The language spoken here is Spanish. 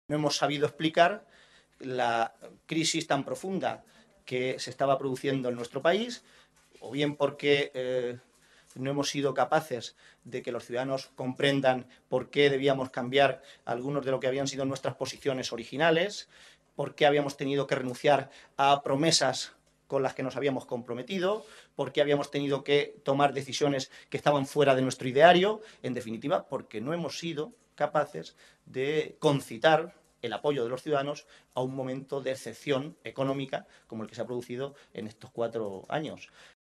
No hemos sabido explicar la crisis tan profunda que se estaba produciendo en nuestro país, o bien porque no hemos sido capaces de que los ciudadanos comprendan por qué debíamos cambiar algunos de lo que habían sido nuestras posiciones originales, por qué habíamos tenido que renunciar a promesas con las que nos habíamos comprometido, por qué habíamos tenido que tomar decisiones que estaban fuera de nuestro ideario, en definitiva, porque no hemos sido capaces de concitar el apoyo de los ciudadanos a un momento de excepción económica como el que se ha producido en estos 4 años.